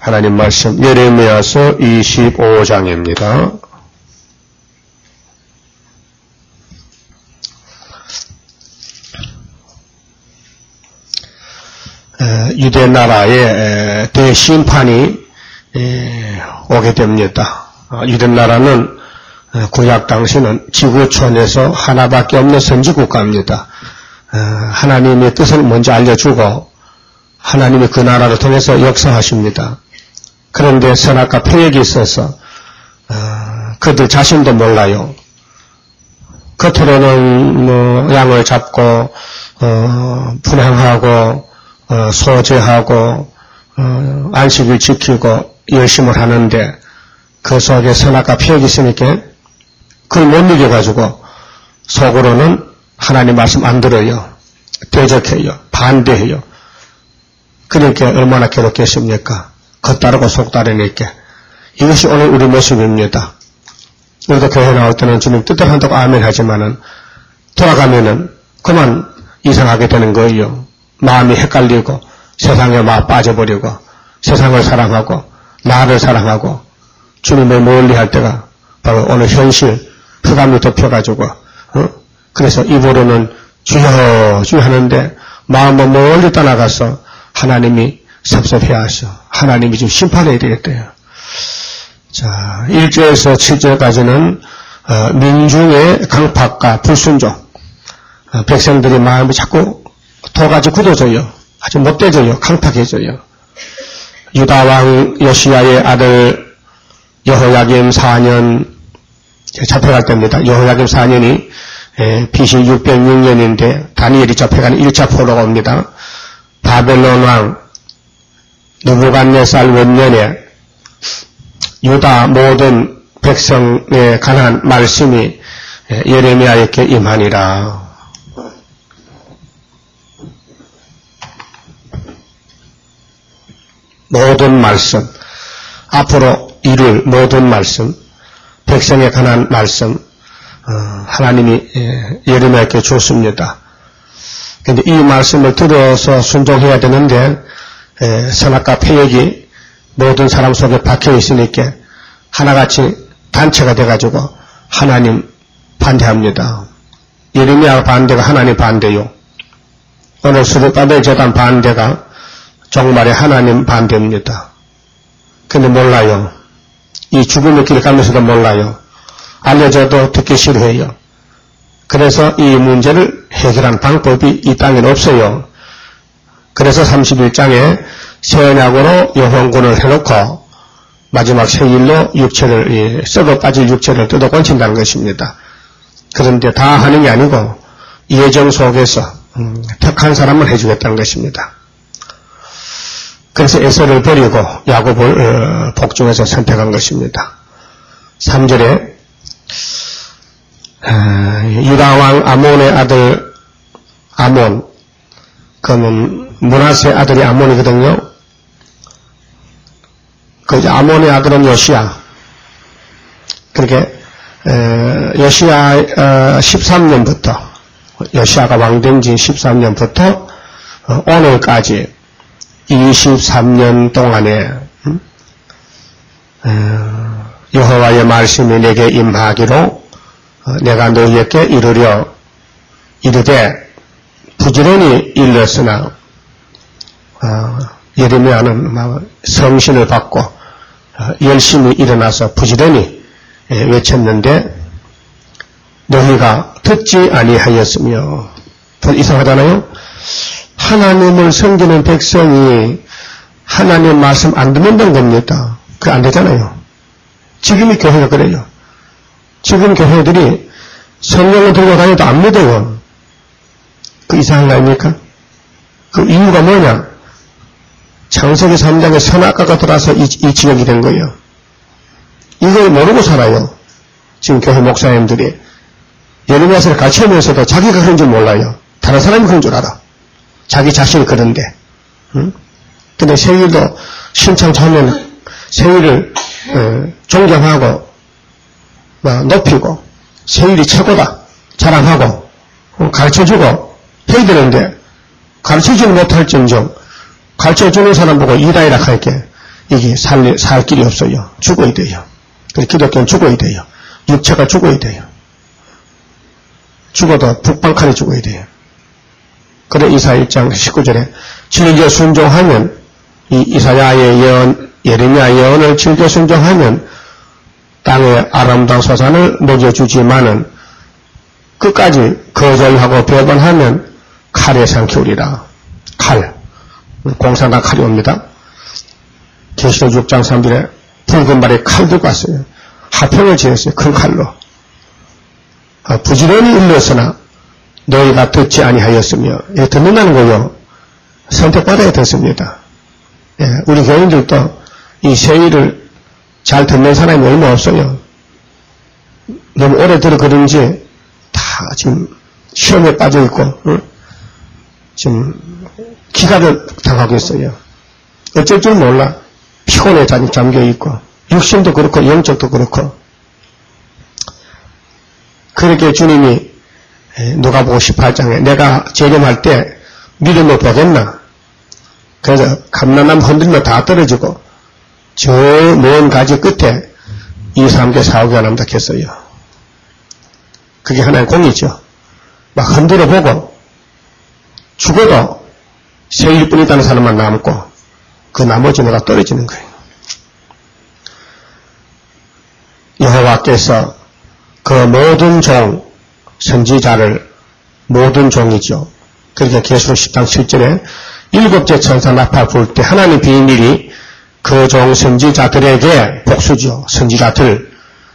하나님 말씀 예레미야서 25장입니다. 유대 나라의 대심판이 오게 됩니다. 유대 나라는 구약 당시는 지구촌에서 하나밖에 없는 선지국가입니다. 하나님의 뜻을 먼저 알려주고 하나님이 그 나라를 통해서 역사하십니다. 그런데 선악과 패역이 있어서 그들 자신도 몰라요. 겉으로는 양을 잡고 분향하고 소제하고 안식을 지키고 열심을 하는데 그 속에 선악과 패역이 있으니까 그걸 못 이겨가지고 속으로는 하나님 말씀 안 들어요. 대적해요. 반대해요. 그러니까 얼마나 괴롭겠습니까? 겉다르고 속다르니까. 이것이 오늘 우리 모습입니다. 우리도 교회 나올 때는 주님 뜻대로 한다고 아멘 하지만은 돌아가면은 그만 이상하게 되는 거예요. 마음이 헷갈리고 세상에 막 빠져버리고 세상을 사랑하고 나를 사랑하고 주님을 멀리 할 때가 바로 오늘 현실 흑암이 덮여가지고 그래서 입으로는 주여 주여 하는데 마음은 멀리 떠나가서 하나님이 섭섭해하셔. 하나님이 지금 심판해야 되겠대요. 자, 1절에서 7절까지는 민중의 강팍과 불순종, 백성들의 마음이 자꾸 도가지 굳어져요. 아주 못되져요. 강팍해져요. 유다왕 요시야의 아들 여호야김 4년 잡혀갈 때입니다. 여호야김 4년이 BC 606년인데 다니엘이 잡혀가는 1차 포로가 옵니다. 바벨론 왕 느부갓네살 원년에 유다 모든 백성에 관한 말씀이 예레미야에게 임하니라. 모든 말씀, 앞으로 이룰 모든 말씀, 백성에 관한 말씀, 하나님이 예레미야에게 줬습니다. 그런데 이 말씀을 들어서 순종해야 되는데 선악과 패역이 모든 사람 속에 박혀 있으니까 하나같이 단체가 돼가지고 하나님 반대합니다. 예레미야 반대가 하나님 반대요. 오늘 스룹바벨 재단 반대가 정말의 하나님 반대입니다. 근데 몰라요. 이 죽음의 길을 가면서도 몰라요. 알려줘도 듣기 싫어해요. 그래서 이 문제를 해결한 방법이 이 땅에는 없어요. 그래서 31장에 새 언약으로 영혼군을 해놓고 마지막 세일로 육체를 썩어 빠질 육체를 뜯어 건친다는 것입니다. 그런데 다 하는 게 아니고 예정 속에서 택한 사람을 해주겠다는 것입니다. 그래서 에서를 버리고 야곱을 복중에서 선택한 것입니다. 3절에 유다왕 아몬의 아들 아몬, 그는 므낫세 아들이 아몬이거든요. 그 아몬의 아들은 요시야. 그렇게 요시야 13년부터 요시야가 왕된 지 13년부터 오늘까지 23년 동안에 여호와의 말씀이 내게 임하기로 내가 너희에게 이르려 이르되 부지런히 일렀으나 예레미야는 성신을 받고 열심히 일어나서 부지런히 외쳤는데 너희가 듣지 아니하였으며. 이상하잖아요. 하나님을 섬기는 백성이 하나님 말씀 안 듣는다는 겁니다. 그게 안 되잖아요. 지금의 교회가 그래요. 지금 교회들이 성령을 들고 다녀도 안 믿어요. 그 이상한 거 아닙니까? 그 이유가 뭐냐? 창세기 3장에 선악과가 들어와서 이 지경이 된 거예요. 이걸 모르고 살아요. 지금 교회 목사님들이. 예레미야서를 같이 하면서도 자기가 그런 줄 몰라요. 다른 사람이 그런 줄 알아. 자기 자신이 그런데. 근데 세일도 신청하면 세일을 존경하고 높이고 세일이 최고다 자랑하고 가르쳐주고 해야 되는데 가르쳐주지 못할 정정 가르쳐주는 사람 보고 이다이라 할게 이게 살 길이 없어요. 죽어야 돼요. 그래서 기독교는 죽어야 돼요. 육체가 죽어야 돼요. 죽어도 북방칸에 죽어야 돼요. 그래 이사 1장 19절에 즐겨 순종하면 이 이사야의 예언, 예레미야 예언을 즐겨 순종하면 땅의 아름다운 소산을 먹여주지만은 끝까지 거절하고 배반하면 칼에 삼키우리라. 칼. 공산당 칼이 옵니다. 계시록 6장 3절에 붉은 발에 칼 들고 왔어요. 화평을 지었어요. 큰 칼로. 부지런히 일렀으나 너희가 듣지 아니하였으며, 예, 듣는다는 거요. 선택받아야 듣습니다. 예, 우리 교인들도 이 세일을 잘 듣는 사람이 얼마 없어요. 너무 오래 들어 그런지 다 지금 시험에 빠져 있고, 지금 기가를 당하고 있어요. 어쩔 줄 몰라. 피곤에 잠겨 있고, 육신도 그렇고, 영적도 그렇고. 그렇게 주님이 누가복음 18장에 내가 재림할 때 믿음을 보겠나? 그래서 감람나무 흔들며 다 떨어지고 저 먼 가지 끝에 2-3개 4개가 남닥했어요. 그게 하나의 공이죠. 막 흔들어 보고 죽어도 세일뿐 있다는 사람만 남고 그 나머지 내가 떨어지는 거예요. 여호와께서 그 모든 종, 선지자를 모든 종이죠. 그러니까 계시록 10장 7절에 7째 천사 나팔 불 때 하나님 비밀이 그 종 선지자들에게 복수죠. 선지자들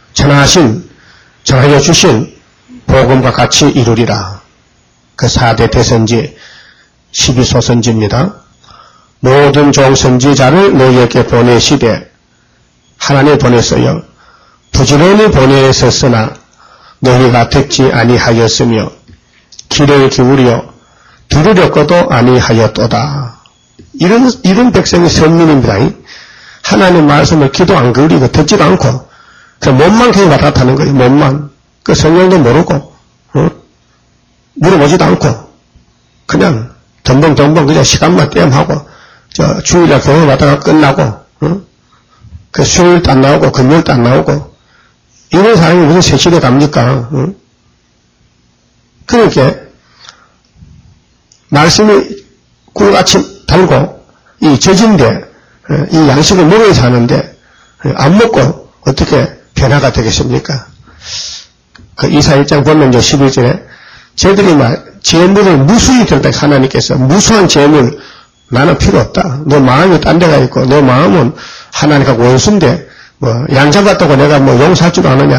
전하여 주신 복음과 같이 이루리라. 그 4대 대선지 12소선지입니다. 모든 종 선지자를 너희에게 보내시되 하나님 보냈어요. 부지런히 보내셨으나 너희가 듣지 아니하였으며 귀를 기울여 들으려고도 아니하였도다. 이런 백성이 선민입니다. 하나님 말씀을 귀도 안 기울이고 듣지도 않고 그 몸만 그냥 왔다 갔다 하는 거예요. 몸만. 그 성령도 모르고 물어보지도 않고 그냥 덤벙 그냥 시간만 땜하고 저 주일날 교회 왔다가 끝나고 그 수요일도 안 나오고 금요일도 안 나오고 이런 사람이 무슨 세시대 갑니까? 그러니까 말씀이 꿀같이 달고 이 젖인데 이 양식을 먹어야 사는데 안 먹고 어떻게 변화가 되겠습니까? 그 이사 1장 보면 이제 11절에 쟤들이 막 재물을 무수히 들다 하나님께서 무수한 재물 나는 필요 없다. 너 마음이 딴 데가 있고 너 마음은 하나님과 원수인데 뭐 양잡았다고 내가 뭐 용서할 줄 아느냐?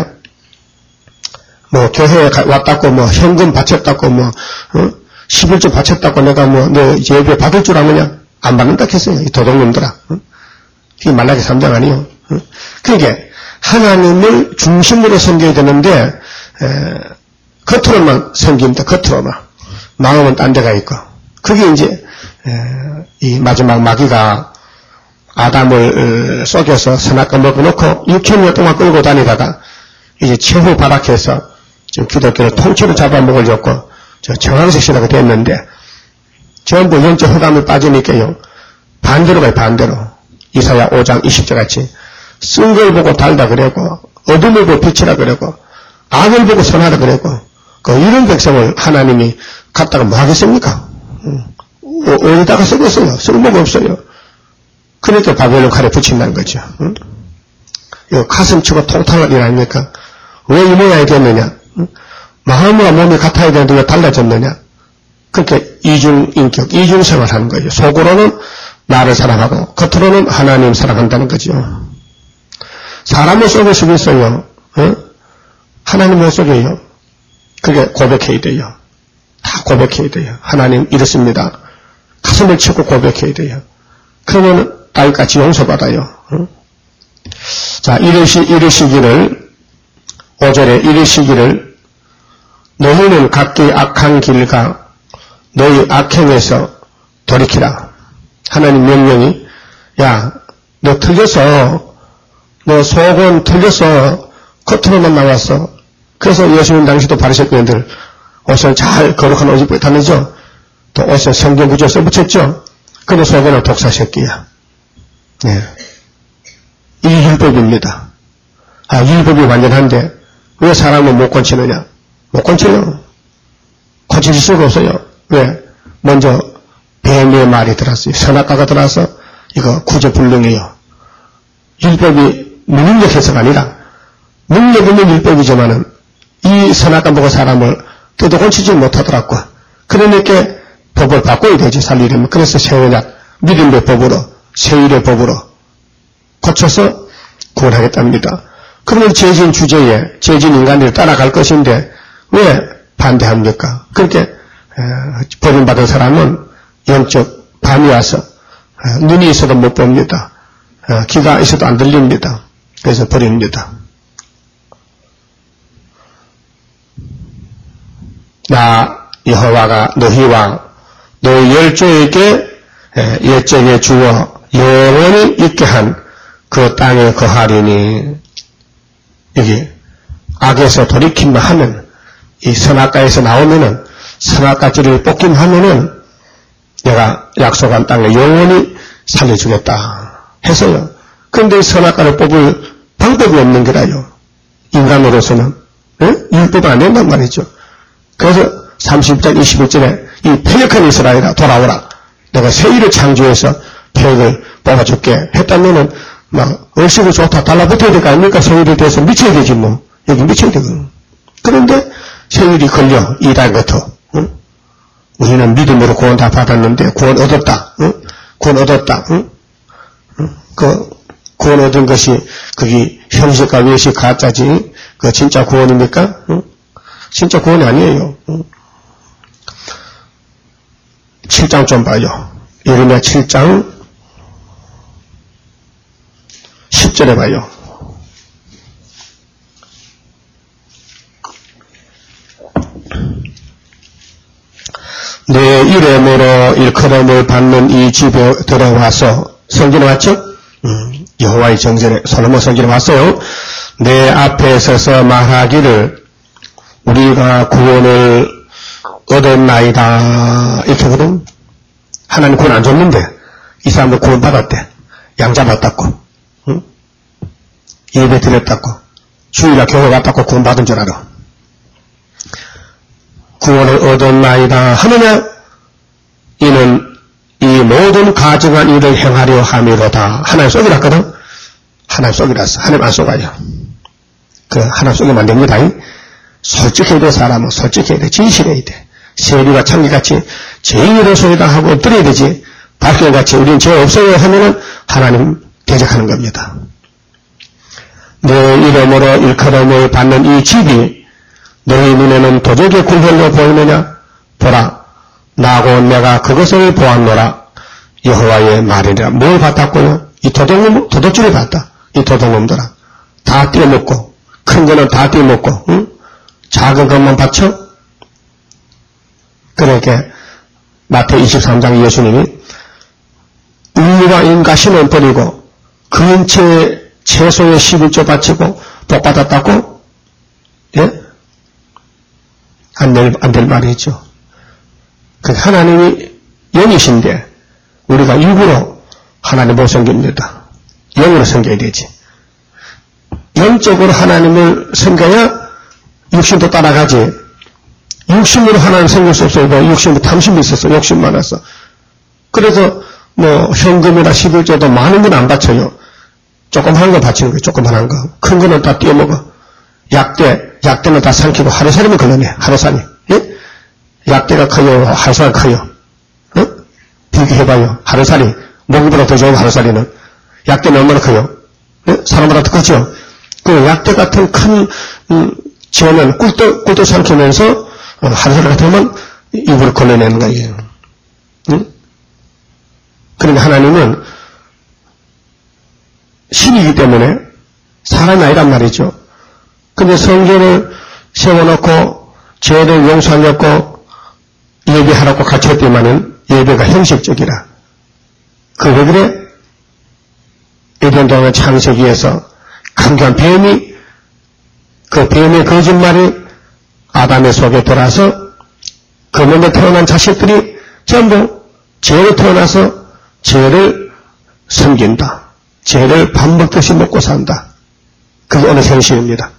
뭐 교회에 왔다고 뭐 현금 바쳤다고 뭐 11조 바쳤다고 내가 뭐 너 예배 받을 줄 아느냐? 안 받는다 했어요. 이 도둑놈들아. 이게 말라기 3장 아니요. 그러니까 하나님을 중심으로 섬겨야 되는데 겉으로만 섬깁니다. 겉으로만. 마음은 딴 데가 있고. 그게 이제 이 마지막 마귀가 아담을 속여서 선악과 먹어놓고 6천년 동안 끌고 다니다가 이제 최후 발악해서 지금 기독교를 통째로 잡아먹으려고 저 정황색시라고 됐는데 전부 영적 흑암에 빠지니까요. 반대로 가요. 반대로. 이사야 5장 20절 같이 쓴 걸 보고 달다 그랬고 어둠을 보고 빛이라 그랬고 악을 보고 선하다 그랬고 이런 백성을 하나님이 갖다가 뭐 하겠습니까? 어디다가 쓰겠어요? 쓸모가 없어요. 그러니까 바벨론 칼에 붙인다는 거죠. 이거 가슴 치고 통탕할 일 아닙니까? 왜 이 모양이 됐느냐? 마음과 몸이 같아야 되는데 왜 달라졌느냐? 그렇게 이중인격, 이중생활 하는 거예요. 속으로는 나를 사랑하고 겉으로는 하나님 사랑한다는 거죠. 사람을 속일 수도 있어요. 하나님 못 속여요. 그게 고백해야 돼요. 다 고백해야 돼요. 하나님 이렇습니다. 가슴을 치고 고백해야 돼요. 그러면 아이같이 용서받아요. 자, 이르시기를 5절에 이르시기를 너희는 각기 악한 길과 너희 악행에서 돌이키라. 하나님 명령이 야, 너 틀렸어. 너 속은 틀렸어. 겉으로만 나왔어. 그래서 예수님 당시도 바리새인들 옷을 잘 거룩한 옷 입고 다니죠. 또 옷에 성경 구절 써붙였죠. 근데 속에는 독사 새끼야. 네. 율법입니다. 율법이 완전한데 왜 사람은 못 고치느냐? 못 고쳐요. 고칠 수가 없어요. 왜? 먼저 뱀의 말이 들었어요. 선악과가 들어서 이거 구제불능이에요. 율법이 무능력해서가 아니라 능력 있는 율법이지만은 이 선악과 보고 사람을 뜯어 고치지 못하더라고. 그러니까 법을 바꿔야 되지, 살리려면. 그래서 새언약, 믿음의 법으로, 세율의 법으로 고쳐서 구원하겠답니다. 그러면 죄진 주제에 죄진 인간들이 따라갈 것인데 왜 반대합니까? 그렇게 버림받은 사람은 영적 밤이 와서 눈이 있어도 못 봅니다. 귀가 있어도 안 들립니다. 그래서 버립니다. 나 여호와가 너희 왕 너희 열조에게 옛적에 주어 영원히 있게 한 그 땅에 거하리니. 여기 악에서 돌이킴만 하면 이 선악과에서 나오면은 선악과지를 뽑기만 하면은 내가 약속한 땅에 영원히 살려주겠다 해서요. 그런데 선악과를 뽑을 방법이 없는 거라요. 인간으로서는 율법은 안 된단 말이죠. 그래서 30장 21절에 이 패역한 이스라엘아 돌아오라. 내가 새 일을 창조해서 패역을 뽑아줄게 했다면은 막 얼씨구 좋다 달라붙어야 될 거 아닙니까? 새 일에 대해서 미쳐야 되지 뭐. 여기 미쳐야 되거든. 그런데 새 일이 걸려 이단 같아. 응? 우리는 믿음으로 구원 다 받았는데 구원 얻었다. 응? 구원 얻었다. 응? 그 구원 얻은 것이 그게 형식과 외식 가짜지. 그 진짜 구원입니까? 응? 진짜 구원이 아니에요. 7장 좀 봐요. 예레미야 7장 10절에 봐요. 내 이름으로 일컬음을 받는 이 집에 들어와서 성전에 왔죠? 여호와의 정전에 솔로몬 성전에 왔어요. 내 앞에 서서 말하기를 우리가 구원을 얻었나이다. 이렇게 하거든. 하나님 구원 안 줬는데 이 사람들 구원 받았대. 양 잡았다고. 응? 예배 드렸다고. 주일날 교회 갔다고 구원 받은 줄 알아. 구원을 얻었나이다 하느냐? 이는 이 모든 가증한 일을 행하려 함이로다. 하나님 속이랐거든. 하나님 속이랐어. 하나님 안 속아요. 그 하나님 속이면 안 됩니다. 솔직해야 돼. 사람은 솔직해야 돼. 진실해야 돼. 세리가 창기같이 죄인으로 소리다 하고 엎드려야 되지. 박경같이 우리는 죄 없어요 하면은 하나님 대적하는 겁니다. 내 이름으로 일컬음을 받는 이 집이 너희 눈에는 도적의 굴혈로 보이느냐? 보라, 나고 내가 그것을 보았노라. 여호와의 말이라. 뭘 봤다고요? 이 도둑질을 봤다. 이 도둑놈들아. 다 떼어먹고, 큰 거는 다 떼어먹고, 응? 작은 것만 받쳐? 그러니까 마태 23장 예수님이 인류가 인가심을 버리고 근처에 채소의 11조 바치고 복 받았다고? 예? 안 될 말이죠. 그 하나님이 영이신데 우리가 일부러 하나님 못 섬깁니다. 영으로 섬겨야 되지. 영적으로 하나님을 섬겨야 육신도 따라가지. 육신으로 하나님 섬길 수 없어요. 육신도 탐심이 있었어. 욕심 많았어. 그래서 뭐 현금이나 11조도 많은 건 안 바쳐요. 조그만 거 바치는 거예요. 조그만한 거. 큰 거는 다 띄어먹어. 약대는 다 삼키고 하루살이면 걸러내. 하루살이. 예? 약대가 커요. 하루살이 커요. 어? 비교해봐요. 하루살이. 모기보다 더 좋은 하루살이는. 약대는 얼마나 커요? 예? 사람보다 더 크죠? 그 약대 같은 큰 지어는 꿀떡 삼키면서 하루살이 같으면 입으로 걸러내는 거예요. 응? 그러니까 하나님은 신이기 때문에 사람이 아니란 말이죠. 근데 성전을 세워놓고 죄를 용서하려고 예배하라고 갖췄더만은 예배가 형식적이라. 그 왜 그래? 에덴 동안 창세기에서 강경한 뱀이 그 뱀의 거짓말이 아담의 속에 들어와서 그 먼저 태어난 자식들이 전부 죄로 태어나서 죄를 섬긴다. 죄를 밥 먹듯이 먹고 산다. 그게 오늘 현실입니다.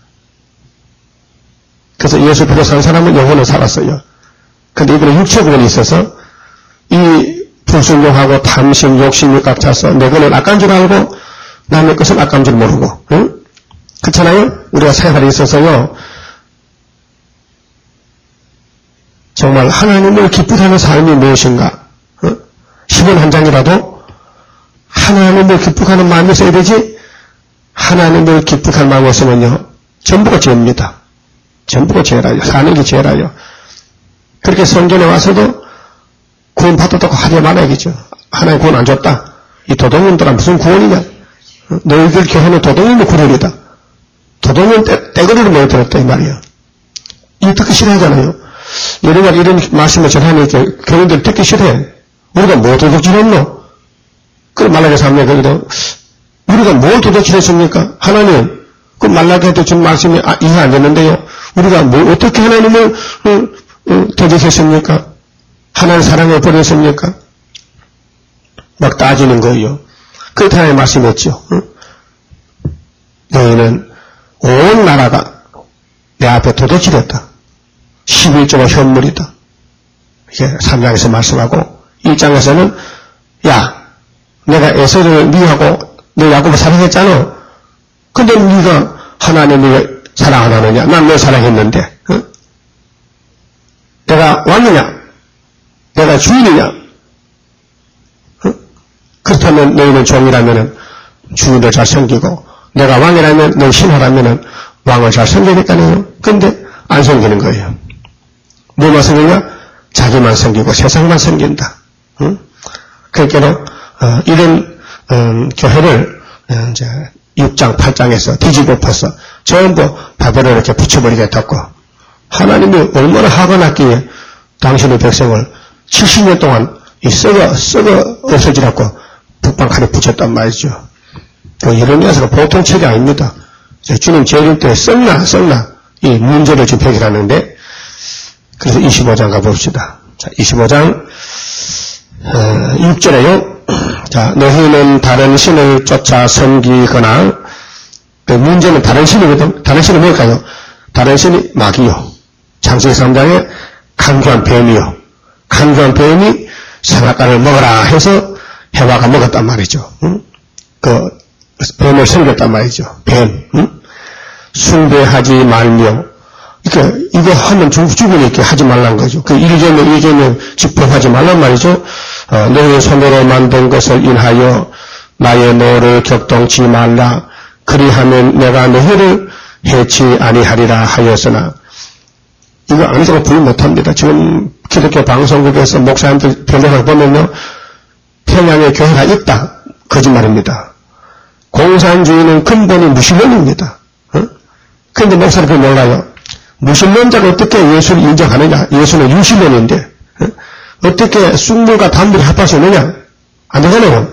그래서 예수 믿고 산 사람은 영혼은 살았어요. 근데 이번에 육체구원이 있어서 이 불순종하고 탐심, 욕심, 육각 차서 내 것은 악한 줄 알고 남의 것은 악한 줄 모르고, 응? 그렇잖아요? 우리가 생활에 있어서요, 정말 하나님을 기쁘게 하는 삶이 무엇인가? 어? 10원 한 장이라도 하나님을 기쁘게 하는 마음이 있어야 되지, 하나님을 기쁘게 할 마음이 없으면요, 전부가 죄입니다. 전부가 죄라요. 사는 게 죄라요. 그렇게 성전에 와서도 구원 받았다고 하지 말아야겠죠. 하나님 구원 안 줬다. 이 도둑놈들은 무슨 구원이냐? 너희들 교회는 도둑놈의 구원이다. 도둑놈 떼거리를 모여들었다 이 말이에요. 이거 듣기 싫어하잖아요. 여러분 이런 말씀을 전하니까 교인들 듣기 싫어해. 우리가 뭐 도둑질했노? 그럼 말라기서 하면 거기도 우리가 뭘 도둑질했습니까? 하나님 그 말라기한테 준 말씀이 이해 안 되는데요. 우리가 뭐 어떻게 하나님을 도둑했습니까? 하나님 사랑해 버렸습니까? 막 따지는 거예요. 그때 하나님 말씀했죠. 너희는 온 나라가 내 앞에 도둑질했다. 11조가 현물이다. 이게 3장에서 말씀하고 1장에서는 야 내가 에서를 미워하고 너 야곱을 사랑했잖아. 근데 네가 하나님을 사랑 안 하느냐? 난 너 사랑했는데. 어? 내가 왕이냐? 내가 주인이냐? 어? 그렇다면 너희는 종이라면 주인을 잘 섬기고 내가 왕이라면 너 신하라면 왕을 잘 섬기겠다네요. 근데 안 섬기는 거예요. 뭐만 섬기냐? 자기만 섬기고 세상만 섬긴다. 응? 그러니까 이런 교회를 이제 6장 8장에서 뒤집어엎어서 전부 바벨론에 이렇게 붙여버리겠다고 하나님이 얼마나 화가 났기에 당신의 백성을 70년 동안 이 썩어 없어지라고 북방칼에 붙였단 말이죠. 이런 녀석은 보통 책이 아닙니다. 주님 재림 때 썩나 이 문제를 지금 해결하는데 그래서 25장 가봅시다. 자, 25장 6절에요. 자, 너희는 다른 신을 쫓아 섬기거나 그 문제는 다른 신이거든. 다른 신은 뭘까요? 다른 신이 마귀요. 창세기 3장에 강교한 뱀이요. 강교한 뱀이 선악과를 먹어라 해서 해와가 먹었단 말이죠. 응? 그 뱀을 섬겼단 말이죠. 뱀. 응? 숭배하지 말며 이거 하면 죽으니까 하지 말란 거죠. 그 일전에 집법하지 말란 말이죠. 너희 손으로 만든 것을 인하여 나의 노를 격동치 말라. 그리하면 내가 너희를 해치 아니하리라 하였으나 이거 아무도 부인 못합니다. 지금 기독교 방송국에서 목사님들 변호사 보면요. 평양에 교회가 있다. 거짓말입니다. 공산주의는 근본이 무신론입니다. 그런데 목사님 그걸 몰라요. 무신론자가 어떻게 예수를 인정하느냐? 예수는 유신론인데 어떻게 쑥물과 단물이 합할 수 있느냐? 안 되잖아요.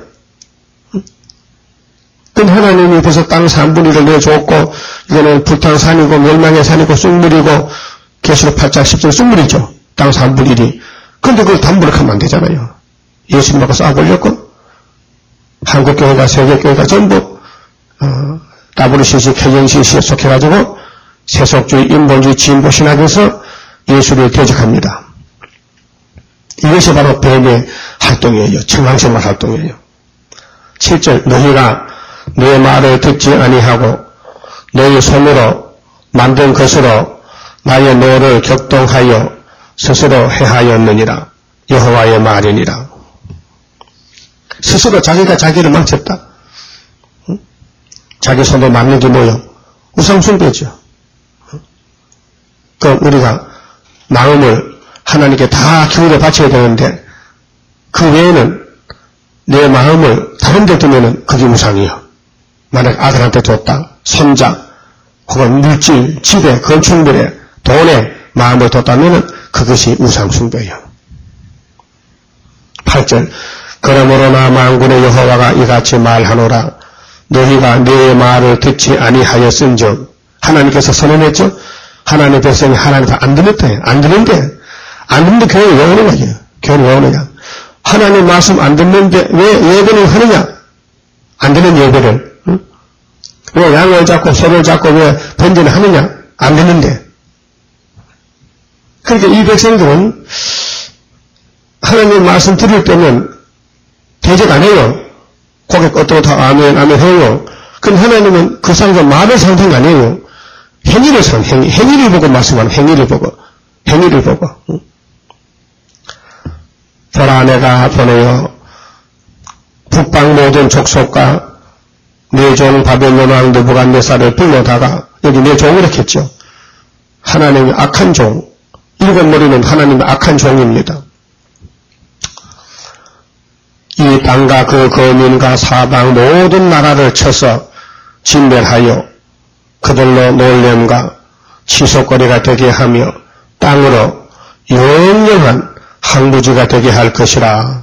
그럼 하나님이 벌써 땅 3분의 1을 내줬고 이거는 불탄 산이고 멸망의 산이고 쑥물이고 계시록 8장 10절 쑥물이죠. 땅 3분의 1이. 그런데 그걸 단물을 하면 안 되잖아요. 예수님하고 싸워보려고 한국교회가 세계교회가 전부 WCC, KNCC에 속해가지고 세속주의, 인본주의, 진보 신학에서 예수를 대적합니다. 이것이 바로 뱀의 활동이에요. 청황생활 활동이에요. 7절 너희가 내 말을 듣지 아니하고 너희 손으로 만든 것으로 나의 노를 격동하여 스스로 해하였느니라. 여호와의 말이니라. 스스로 자기가 자기를 망쳤다. 자기 손으로 만든 게 뭐요? 우상숭배죠. 그럼 우리가 마음을 하나님께 다 기울여 바쳐야 되는데 그 외에는 내 마음을 다른 데 두면은 그게 우상이요. 만약 아들한테 줬다, 손자, 혹은 물질, 집에, 건축물에, 돈에 마음을 뒀다면은 그것이 우상숭배예요. 8절 그러므로 나 만군의 여호와가 이같이 말하노라. 너희가 내 말을 듣지 아니하였은즉 하나님께서 선언했죠. 하나님의 백성이 하나님 안 듣는데 안 듣는데 교회는 왜 오는 거예요? 교회는 왜 오느냐? 하나님 말씀 안 듣는데 왜 예배를 하느냐? 안 되는 예배를. 응? 왜 양을 잡고 소를 잡고 왜 번제를 하느냐? 안 되는데. 그러니까 이 백성들은 하나님 말씀 들을 때는 대적 안 해요. 고개 끄덕끄덕 아멘 아멘 해요. 그럼 하나님은 그 사람과 말을 상대가 아니에요. 행위를 행위를 보고 말씀하는 행위를 보고. 응? 보라 내가 보내어 북방 모든 족속과 내 종 바벨론 왕 느부갓네살을 불러다가 여기 내 종을 이렇게 했죠. 하나님의 악한 종. 일곱 머리는 하나님의 악한 종입니다. 이 땅과 그 거민과 사방 모든 나라를 쳐서 진멸하여 그들로 놀램과 치솟거리가 되게 하며 땅으로 영영한 항구지가 되게 할 것이라.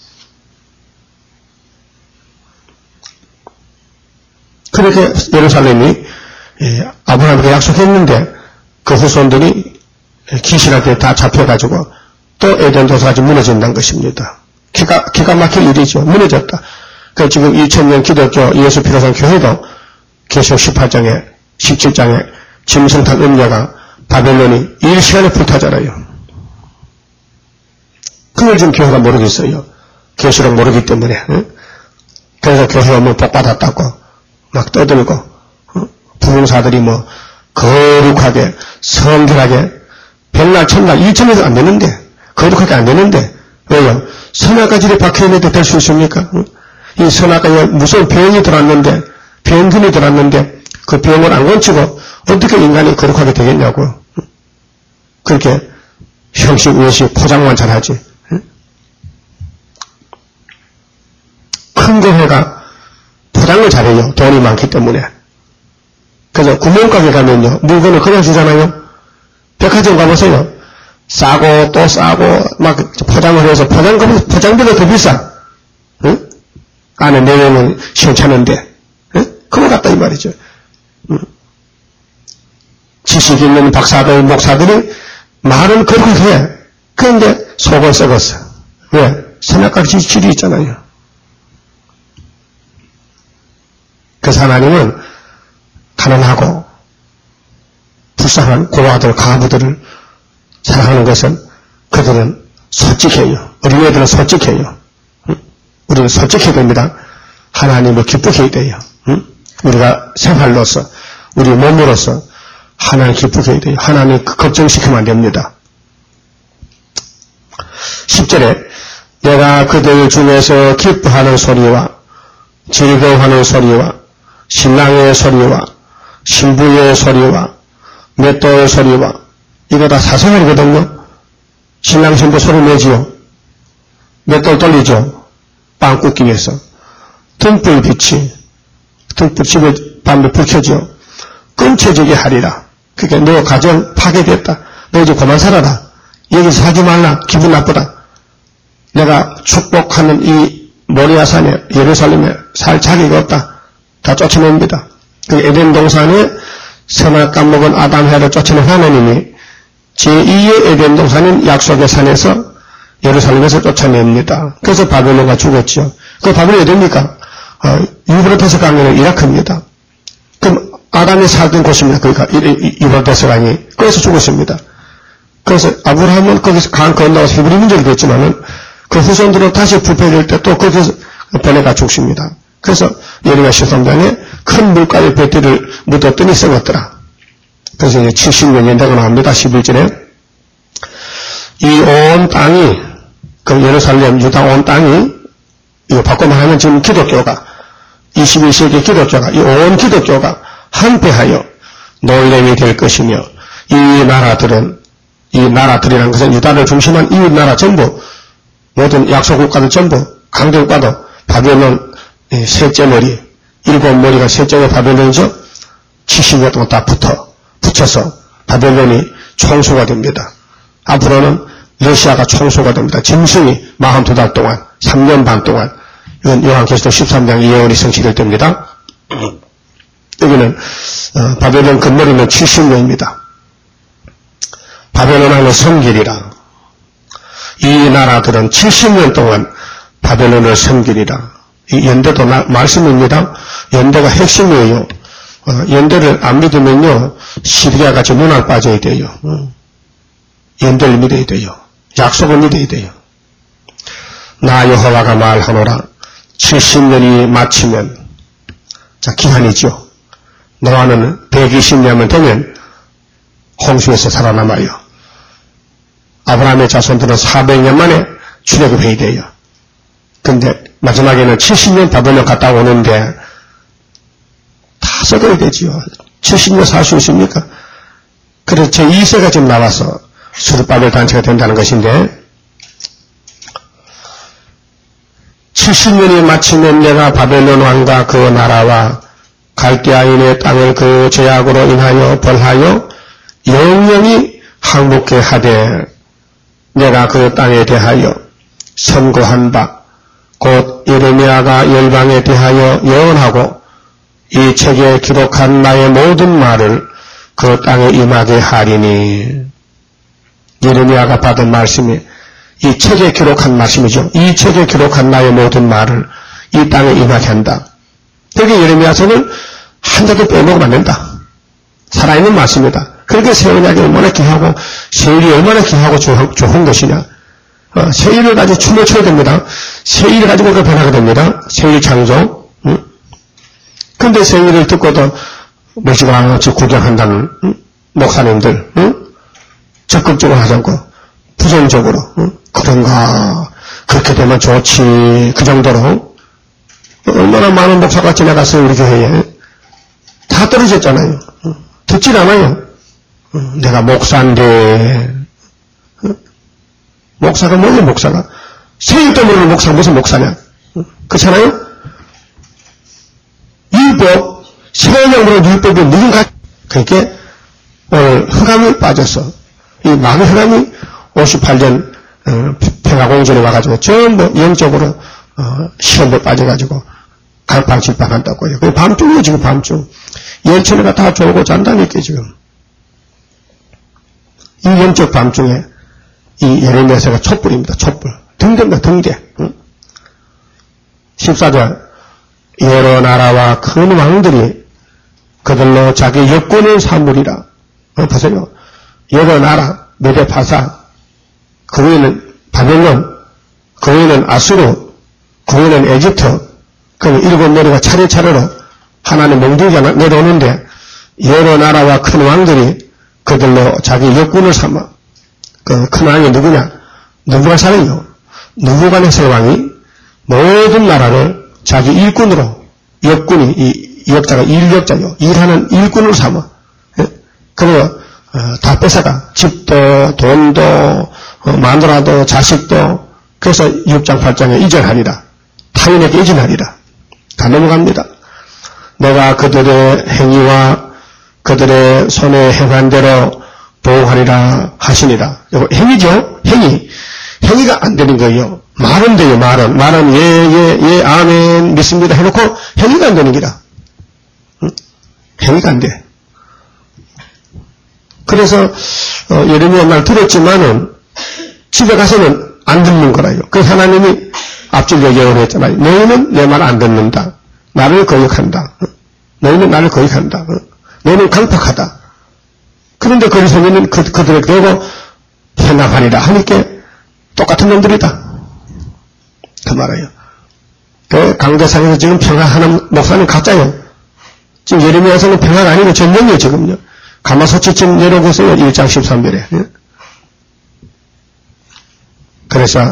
그렇게 예루살렘이 아브라함에게 약속했는데 그 후손들이 귀신한테 다 잡혀가지고 또 에덴 도서까지 무너진다는 것입니다. 기가 막힐 일이죠. 무너졌다. 그 지금 2000년 기독교 예수 피로산 교회도 계시록 18장에 17장에 짐승탄 음녀가 바벨론이 일시간에 불타잖아요. 그걸 지금 교회가 모르겠어요. 계시록 모르기 때문에. 응? 그래서 교회 오면 복 받았다고 막 떠들고 부흥사들이 뭐 거룩하게 성결하게 백날 천날 2000에서 안 되는데 거룩하게 안 되는데 왜요? 선악과 질에 박혀있는데 될 수 있습니까? 이 선악과 무서운 병이 들어왔는데 병균이 들어왔는데 그 병을 안 건치고 어떻게 인간이 거룩하게 되겠냐고. 그렇게 형식 외식 포장만 잘하지. 큰 교회가 포장을 잘해요. 돈이 많기 때문에. 그래서 구멍가게 가면요 물건을 그냥 주잖아요. 백화점 가보세요. 싸고 또 싸고 막 포장을 해서 포장비도 더 비싸. 응? 안에 내용은 시원찮은데 응? 그거 같다 이 말이죠. 응? 지식 있는 박사들 목사들이 말은 그렇게 해. 그런데 속은 썩었어. 왜? 선악과 질이 있잖아요. 그래서 하나님은 가난하고 불쌍한 고아들 가부들을 사랑하는 것은 그들은 솔직해요. 어린애들은 솔직해요. 우리는 솔직해야 됩니다. 하나님을 기쁘게 해야 돼요. 우리가 생활로서 우리 몸으로서 하나님 기쁘게 해야 돼요. 하나님 걱정시키면 안 됩니다. 10절에 내가 그들 중에서 기뻐하는 소리와 즐거워하는 소리와 신랑의 소리와 신부의 소리와 맷돌 소리와 이거 다 사생활이거든요. 신랑 신부 소리 내지요. 맷돌 돌리죠. 빵 굽기 위해서. 등불빛이 등불 집에 밤에 불 켜죠. 끊쳐지게 하리라. 그러니까 너 가정 파괴됐다. 너 이제 그만 살아라. 여기서 살지 말라. 기분 나쁘다. 내가 축복하는 이 모리아산에 예루살렘에 살 자격이 없다. 다 쫓아냅니다. 그 에덴 동산에 선악과 먹은 아담 해를 쫓아낸 하나님이 제2의 에덴 동산인 약속의 산에서 예루살렘에서 쫓아냅니다. 그래서 바벨론가 죽었죠. 그 바벨론이 어딥니까? 유브라테스 강에는 이라크입니다. 그럼 아담이 살던 곳입니다. 그러니까 유브라테스 강이. 그래서 죽었습니다. 그래서 아브라함은 거기서 강 건너가서 히브리 민족이 됐지만은 그 후손들은 다시 부패될 때 또 거기서 보내가 죽습니다. 그래서 예레미야 13장에 큰 물가에 배틀을 묻었더니 썩었더라. 그래서 이제 70년이 되고 나옵니다. 11절에 이 온 땅이 그 예루살렘 유다 온 땅이 이거 바꿔만 하면 지금 기독교가 21세기 기독교가 이 온 기독교가 한패하여 놀림이 될 것이며 이 나라들이라는 것은 유다를 중심한 이웃 나라 전부 모든 약소국가들 전부 강대국가도 바벨론 셋째 머리, 일곱 머리가 셋째가 바벨론이죠. 70년 동안 다 붙여서 바벨론이 총수가 됩니다. 앞으로는 러시아가 총수가 됩니다. 짐승이 42달 동안, 3년 반 동안, 이건 요한계시록 13장 예언이 성취될 때입니다. 여기는 바벨론 근머리는 70년입니다. 바벨론 하는 성길이라. 이 나라들은 70년 동안 바벨론을 섬기리라. 이 연대도 말씀입니다. 연대가 핵심이에요. 연대를 안 믿으면요, 시리아 같이 문알 빠져야 돼요. 연대를 믿어야 돼요. 약속을 믿어야 돼요. 나 여호와가 말하노라. 70년이 마치면, 자, 기한이죠. 노아는 120년만 되면 홍수에서 살아남아요. 아브라함의 자손들은 400년 만에 출애굽해야 돼요. 근데 마지막에는 70년 바벨론 갔다 오는데 다 썩어야 되지요. 70년 살 수 있습니까? 그래서 제2세가 지금 나와서 수르바벨 단체가 된다는 것인데 70년이 마치면 내가 바벨론 왕과 그 나라와 갈대아인의 땅을 그 죄악으로 인하여 벌하여 영영이 항복케 하되 내가 그 땅에 대하여 선고한 바 곧 예레미야가 열방에 대하여 예언하고 이 책에 기록한 나의 모든 말을 그 땅에 임하게 하리니. 예레미야가 받은 말씀이 이 책에 기록한 말씀이죠. 이 책에 기록한 나의 모든 말을 이 땅에 임하게 한다. 그렇게 예레미야서는 한자도 빼먹으면 안 된다. 살아있는 말씀이다. 그렇게 새 언약이 얼마나 귀하고 세일이 얼마나 귀하고 좋은 것이냐. 세일을 가지고 춤을 춰야 됩니다. 세일을 가지고 그 변화가 됩니다. 세일 창조. 근데 세일을 듣고도 멀찌감치 구경한다는 목사님들 적극적으로 하지 않고 부정적으로 그런가 그렇게 되면 좋지 그 정도로 얼마나 많은 목사가 지나갔어요. 우리 교회에 다 떨어졌잖아요. 듣질 않아요. 내가 목사인데 목사가 뭐냐 목사가 세일도 모르는 목사가 무슨 목사냐 그렇잖아요. 율법 세일령으로 율법이 누군가 그러니까 오늘 흑암이 빠져서 이 마귀 흑암이 58년 평화공전에 와가지고 전부 영적으로 시험에 빠져가지고 갈팡질팡한다고요. 그 밤중이에요. 지금 밤중 열천이가 다 졸고 잔다니까 지금 이 영적 밤중에 이 예레미야서가 촛불입니다. 촛불. 등대입니다. 등대. 14절 여러 나라와 큰 왕들이 그들로 자기 여권을 삼으리라. 보세요. 여러 나라 메데파사 그 위에는 바벨론 그 위에는 아수르 그 위에는 에집트 그 일곱 나라가 차례차례로 하나님 몽둥이가 내려오는데 여러 나라와 큰 왕들이 그들로 자기 여권을 삼아 그 큰 왕이 누구냐? 느부갓네살이요. 느부갓네살 왕이 모든 나라를 자기 일꾼으로 역군이 이 역자가 일역자요. 일하는 일꾼으로 삼아. 그리고 다 뺏어가. 집도 돈도 마누라도 자식도 그래서 6장 8장에 이전하리라. 타인에게 이전하리라. 다 넘어갑니다. 내가 그들의 행위와 그들의 손에 행한 대로 보호하리라 하시니라. 이거 행위죠? 행위가 안 되는 거예요. 말은 돼요. 말은 예 아멘 믿습니다 해놓고 행위가 안 되는 기라. 행위가 안 돼. 그래서 예레미야 말 들었지만은 집에 가서는 안 듣는 거라요. 그래서 하나님이 앞줄로 예언했잖아요. 너희는 내 말 안 듣는다. 나를 거역한다. 너희는 나를 거역한다. 너희는 강팍하다. 그런데 거리새끼는 그들에게 대고 편합하리라 하니까 똑같은 놈들이다. 그 말이에요. 그 강대상에서 지금 평화하는 목사님 가짜요. 지금 예레미야서는 평화가 아니고 전쟁이에요 지금요. 가마솥이쯤 내려보세요. 1장 13절에. 그래서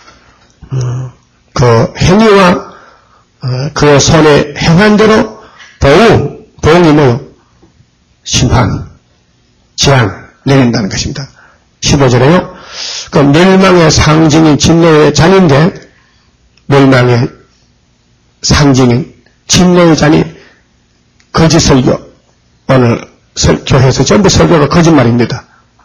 그 행위와 그 손에 행한 대로 보응이 뭐요? 심판, 재앙 내린다는 것입니다. 15절에요. 그 멸망의 상징인 진노의 잔인데 멸망의 상징인 진노의 잔이 거짓 설교. 오늘 교회에서 전부 설교가 거짓말입니다.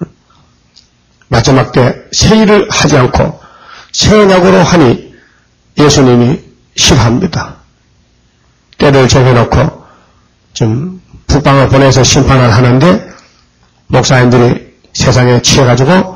마지막 때 세일을 하지 않고 새 언약으로 하니 예수님이 싫어합니다. 때를 정해놓고 좀 북방을 보내서 심판을 하는데 목사님들이 세상에 취해가지고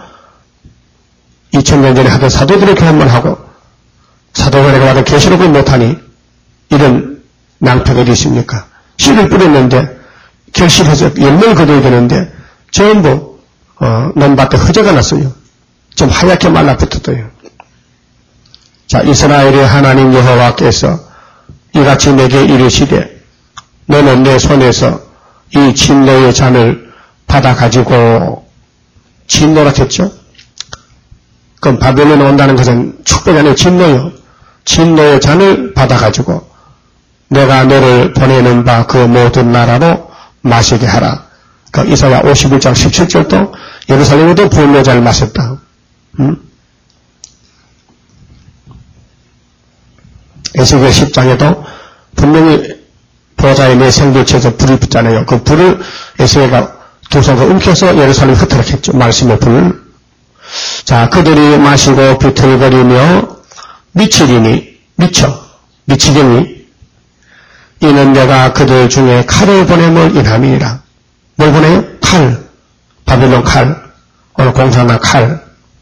2000년 전에 하던 사도들의 교훈만 하고 사도들에게 받은 계시록을 못하니 이런 낭패가 어디 있습니까? 씨를 뿌렸는데 결실해서 열매를 거둬야 되는데 전부 논밭에 허재가 났어요. 좀 하얗게 말라붙었어요. 자, 이스라엘의 하나님 여호와께서 이같이 내게 이르시되 너는 내 손에서 이 진노의 잔을 받아가지고 진노라 했죠. 그럼 바벨론에 온다는 것은 축복이 아니라 진노요. 진노의 잔을 받아가지고 내가 너를 보내는 바 그 모든 나라로 마시게 하라. 그 이사야 51장 17절도 예루살렘에도 분노자를 마셨다. 에스겔 10장에도 분명히 보좌의 내 생도체에서 불이 붙잖아요. 그 불을 에스겔가 두 손으로 움켜서 예루살렘에 흩어라 했죠. 말씀의 불을. 자, 그들이 마시고 비틀거리며 미치겠니? 이는 내가 그들 중에 칼을 보냄을 인함이니라. 뭘 보내요? 칼. 바벨론 칼. 오늘 공산당 칼.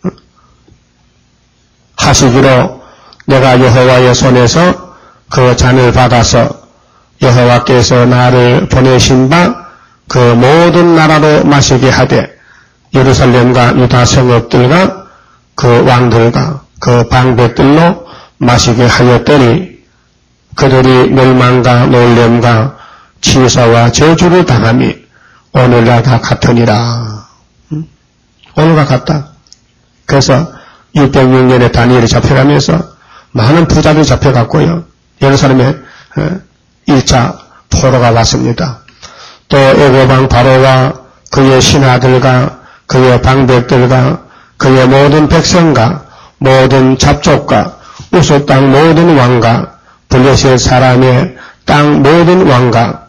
하시기로 내가 여호와의 손에서 그 잔을 받아서 여호와께서 나를 보내신 바 그 모든 나라로 마시게 하되 예루살렘과 유다 성읍들과 그 왕들과 그 방백들로 마시게 하였더니 그들이 멸망과 놀램과 치사와 저주를 당함이 오늘날과 같으니라. 오늘과 같다. 그래서 606년에 다니엘이 잡혀가면서 많은 부자들이 잡혀갔고요. 예루살렘에 1차 포로가 왔습니다. 또 애고방 바로와 그의 신하들과 그의 방백들과 그의 모든 백성과 모든 잡족과 우수 땅 모든 왕과 블레셋 사람의 땅 모든 왕과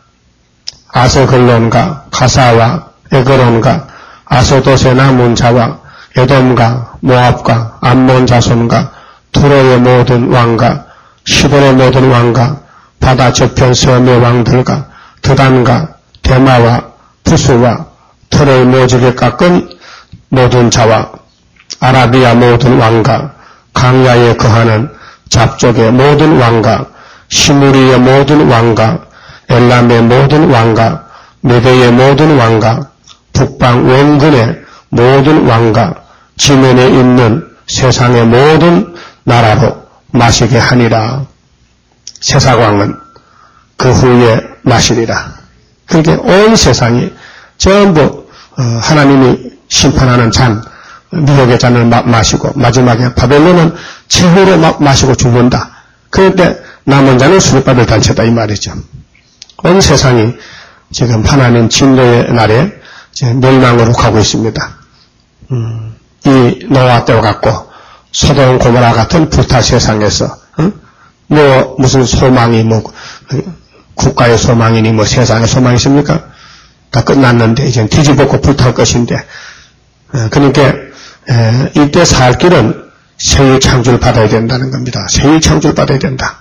아스글론과 가사와 에그론과 아소도세 남은 자와 에돔과 모압과 암몬 자손과 투로의 모든 왕과 시돈의 모든 왕과 바다 저편 섬의 왕들과 드단과 대마와 푸스와 털의 모직에 깎은 모든 자와 아라비아 모든 왕과 강야에 거하는 잡족의 모든 왕과 시무리의 모든 왕과 엘람의 모든 왕과 메대의 모든 왕과 북방 원근의 모든 왕과 지면에 있는 세상의 모든 나라로 마시게 하니라. 세사광은 그 후에 마시리라. 그렇게 온 세상이 전부 하나님이 심판하는 잔, 미혹의 잔을 마시고 마지막에 바벨론은 최후로 마시고 죽는다. 그런데 남은 자는 수렵받을 단체다 이 말이죠. 온 세상이 지금 하나님 진노의 날에 멸망으로 가고 있습니다. 이 노아 때와 같고 소돔 고모라 같은 불타 세상에서 뭐 무슨 소망이 뭐 국가의 소망이니 뭐 세상의 소망이 있습니까? 다 끝났는데 이제 뒤집어고 불탈 것인데 그러니까 이때 살 길은 새의 창조를 받아야 된다는 겁니다. 새의 창조를 받아야 된다.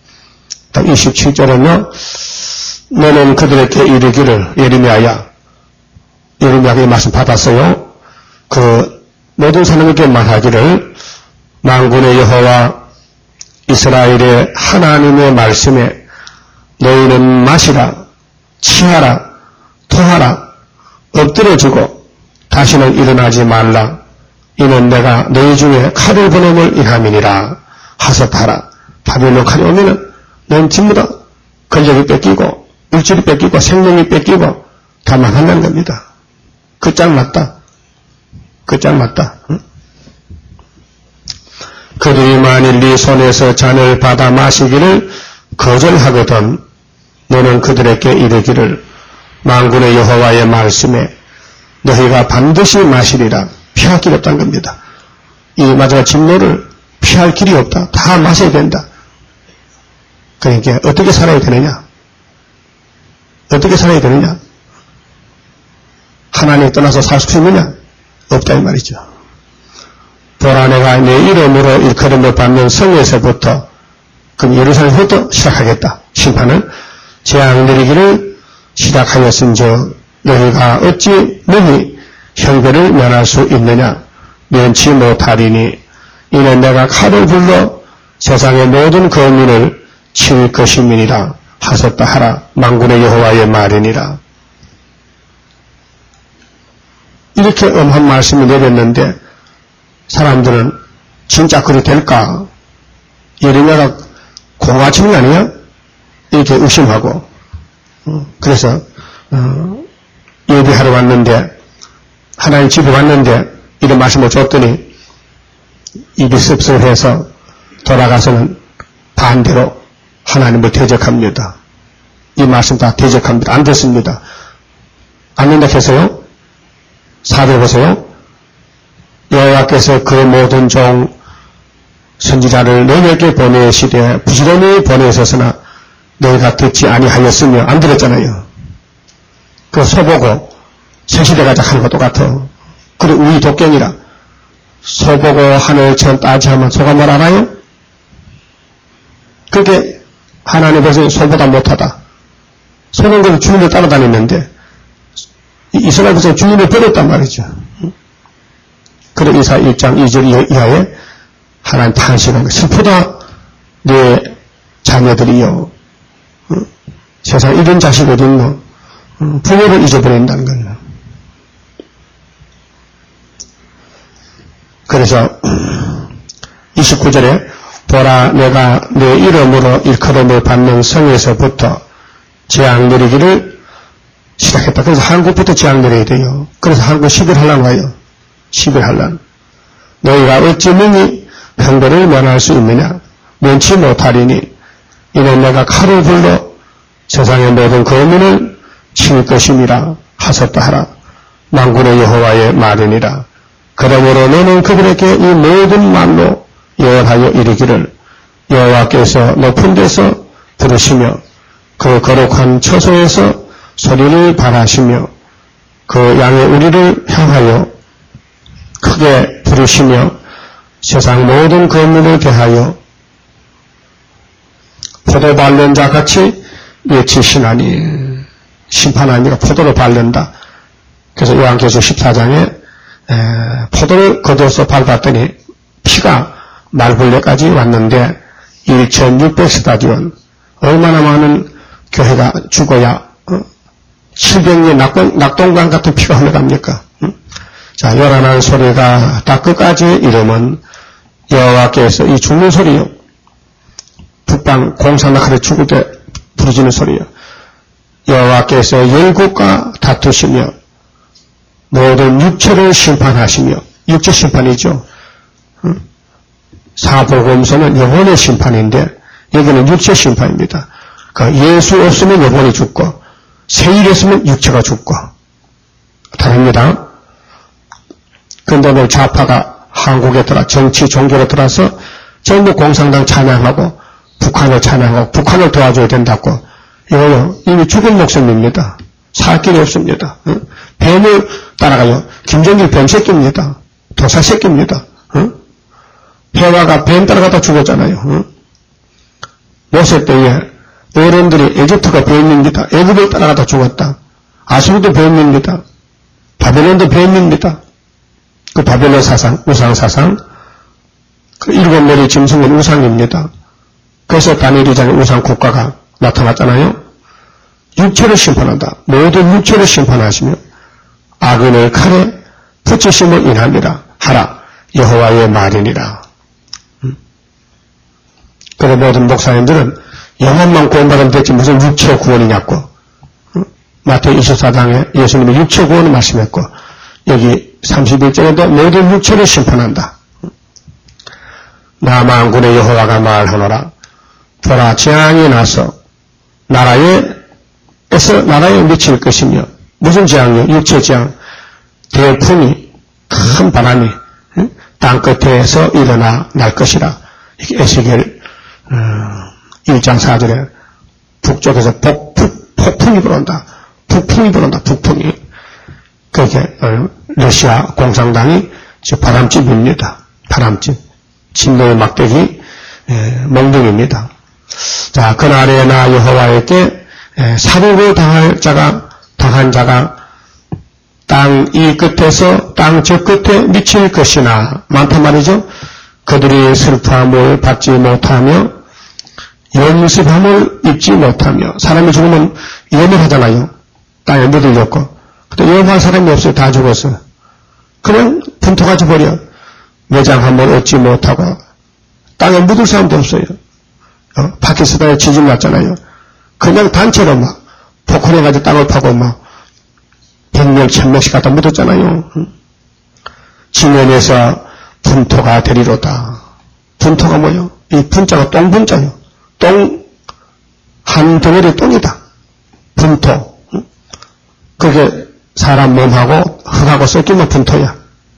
27절은요. 너는 그들에게 이르기를 예레미야가 이 말씀 받았어요. 그 모든 사람에게 말하기를 만군의 여호와 이스라엘의 하나님의 말씀에 너희는 마시라, 취하라, 토하라, 엎드려지고 다시는 일어나지 말라. 이는 내가 너희 중에 칼을 보냄을 인함이니라. 하섭하라. 바벨론 칼이 오면은 넌 전부 다 권력이 뺏기고 물질이 뺏기고 생명이 뺏기고 다 망한다는 겁니다. 끝장 났다. 끝장 났다. 응? 그들이 만일 네 손에서 잔을 받아 마시기를 거절하거든 너는 그들에게 이르기를 만군의 여호와의 말씀에 너희가 반드시 마시리라. 피할 길이 없다는 겁니다. 이 마지막 진노를 피할 길이 없다. 다 마셔야 된다. 그러니까 어떻게 살아야 되느냐? 어떻게 살아야 되느냐? 하나님 떠나서 살 수 있느냐? 없다 이 말이죠. 보라 내가 내 이름으로 일컬음을 받는 성에서부터 그럼 예루살렘부터 시작하겠다. 심판을 재앙 내리기를 시작하였은즉 너희가 어찌 너희 형벌을 면할 수 있느냐? 면치 못하리니 이는 내가 칼을 불러 세상의 모든 거민을 칠 것임이니라 하셨다 하라. 만군의 여호와의 말이니라. 이렇게 엄한 말씀을 내렸는데 사람들은 진짜 그리 될까? 예레미야가 공화 치는 거 아니야? 이렇게 의심하고 그래서 예배하러 왔는데 하나님 집에 왔는데 이런 말씀을 줬더니 입이 씁쓸해서 돌아가서는 반대로 하나님을 대적합니다. 이 말씀 다 대적합니다. 안 됐습니다. 안 된다 해서요. 4절 보세요. 여호와께서 그 모든 종 선지자를 너희에게 보내시되 부지런히 보내셨으나 너희가 듣지 아니하였으며 안 들었잖아요. 그 소보고 새시대 가자 하는 것 똑같아. 그래 우리 독경이라 소보고 하늘천 따지하면 소가 뭘 알아요? 그게 하나님 벌써 소보다 못하다. 소는 그 주인을 따라다녔는데 이스라엘 백성 주인을 버렸단 말이죠. 그래 이사 1장 2절 이하에 하나님 탄식한 거 슬프다 내 자녀들이요. 세상 이런 자식 어디 있노? 부모를 잊어버린다는 거예요. 그래서 29절에 보라 내가 내 이름으로 일컬음을 받는 성에서부터 재앙 내리기를 시작했다. 그래서 한국부터 재앙 내려야 돼요. 그래서 한국 11한란 와요. 11한란. 너희가 어찌 능히 형벌을 면할 수 있느냐? 면치 못하리니 이는 내가 칼을 불러 세상의 모든 거민을 칠 것임이라 하셨다 하라. 만군의 여호와의 말이니라. 그러므로 너는 그들에게 이 모든 말로 예언하여 이르기를 여호와께서 높은 데서 부르시며 그 거룩한 처소에서 소리를 발하시며 그 양의 우리를 향하여 크게 부르시며 세상 모든 거민을 대하여 포도 바른 자 같이 외치시나니 심판하니까 포도를 바른다. 그래서 요한계시록 14장에 포도를 거둬서 밟았더니 피가 말벌레까지 왔는데 1600스타디온 얼마나 많은 교회가 죽어야 700년 낙동강 같은 피가 흘러갑니까? 자, 요란한 소리가 다 끝까지 이름은 여호와께서 이 죽는 소리요. 북방 공산낙하를 죽을 때 부르짖는 소리요. 여호와께서 열국과 다투시며 모든 육체를 심판하시며 육체 심판이죠. 사복음서는 영혼의 심판인데 여기는 육체 심판입니다. 그러니까 예수 없으면 영혼이 죽고 세일 없으면 육체가 죽고 다릅니다. 근데 좌파가 한국에 들어 정치 종교로 들어서 전부 공산당 찬양하고 북한을 찬양하고 북한을 도와줘야 된다고 이거요 이미 죽은 목숨입니다. 살 길이 없습니다. 뱀을 따라가요. 김정일 뱀 새끼입니다. 도사 새끼입니다. 해와가 뱀 따라가다 죽었잖아요. 모세 때에 어른들이 에집트가 뱀입니다. 애굽을 따라가다 죽었다. 아수르도 뱀입니다. 바벨론도 뱀입니다. 그 바벨론 사상, 우상 사상, 그 일곱 머리 짐승은 우상입니다. 그래서 다니엘 2장에 우상 국가가 나타났잖아요. 육체를 심판한다. 모든 육체를 심판하시며 악인을 칼에 붙이심을 인하니라 하라. 여호와의 말이니라. 그래 모든 목사님들은 영혼만 구원받으면 되지 무슨 육체 구원이냐고. 마태복음 24장에 예수님이 육체 구원을 말씀했고 여기 31절에도 모든 육체를 심판한다. 나 만군의 여호와가 말하노라. 보라 재앙이 나서 나라에 미칠 것이며 무슨 재앙이요? 육체 재앙. 대풍이 큰 바람이 땅끝에서 일어나 날 것이라. 이게 에스겔 1장 4절에 북쪽에서 폭풍이 불어온다. 북풍이 불어온다. 북풍이. 그게 러시아 공산당이 바람집입니다. 바람집. 진노의 막대기 몽둥입니다. 자, 그날에 나 여호와에게 사륙을 당한 자가 땅 이 끝에서 땅 저 끝에 미칠 것이나 많단 말이죠. 그들이 슬픔을 받지 못하며 연습함을 입지 못하며 사람이 죽으면 염을 하잖아요. 땅에 묻어졌고. 근데 염할 사람이 없어요. 다 죽었어. 그냥 분토같이 버려. 매장함을 얻지 못하고 땅에 묻을 사람도 없어요. 파키스탄에 지진 났잖아요. 그냥 단체로 막 폭발해가지고 땅을 파고 막 100명, 1000명씩 갖다 묻었잖아요. 지면에서 분토가 되리로다. 분토가 뭐요? 이 분자가 똥분자요. 똥, 한 덩어리 똥이다. 분토. 그게 사람 몸하고 흙하고 섞이면 분토야.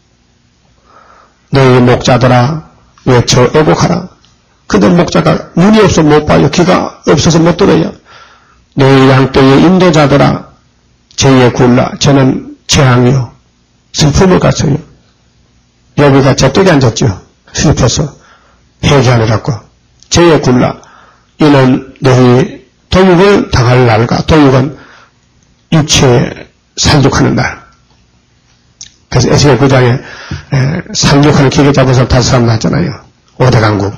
너희 목자들아 외쳐 애곡하라. 근데 목자가 눈이 없어 못 봐요. 귀가 없어서 못 들어요. 너희 양떼의 인도자들아 죄에 굴라. 저는 재앙이요 슬픔을 갖어요. 여기가 저쪽에 앉았죠. 슬퍼서 회개하느라고. 죄에 굴라. 이는 너희 도육을 당할 날과 도육은 육체에 살육하는 날. 그래서 에스겔 9장에 살육하는 기계 잡은 사람 5사람 나왔잖아요. 5대 강국.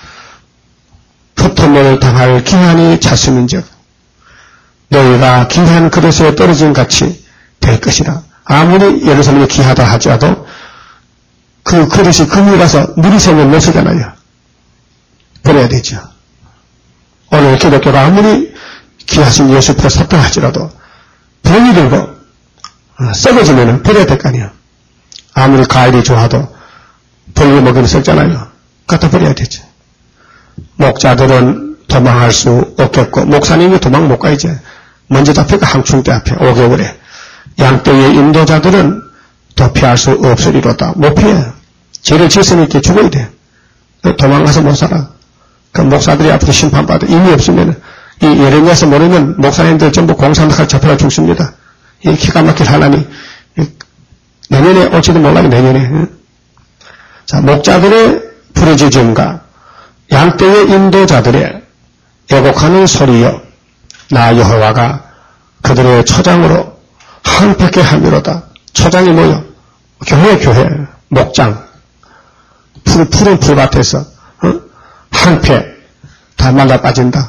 흩어짐을 당할 기한이 찼음인즉 너희가 기한 그릇에 떨어진 같이 될 것이라. 아무리 예루살렘이 귀하다 하더라도 그 그릇이 금이라서 물이 새면 못 쓰잖아요. 버려야 되죠. 오늘 기독교가 아무리 귀하신 예수표 샀다 할지라도 병이 들고 썩어지면 버려야 될 거 아니에요. 아무리 과일이 좋아도 벌레 먹으면 썩잖아요. 갖다 버려야 되죠. 목자들은 도망할 수 없겠고 목사님이 도망 못 가. 이제 먼저 잡혀가 항충대 앞에 5개월에. 양떼의 인도자들은 더 피할 수 없으리로다. 못 피해요. 죄를 짓으니까 죽어야 돼. 도망가서 못 살아. 그 목사들이 앞으로 심판받아. 의미 없으면 이 예레미야서 모르면 목사님들 전부 공산당할 잡혀가 죽습니다. 이 기가 막힐 하나님. 내년에 올지도 몰라요. 내년에. 자, 목자들의 부르짖음과 양떼의 인도자들의 애곡하는 소리여 나 여호와가 그들의 초장으로 항백해 함이로다. 초장이 뭐요? 교회 목장 푸른 풀밭에서 항폐 다 말라 빠진다.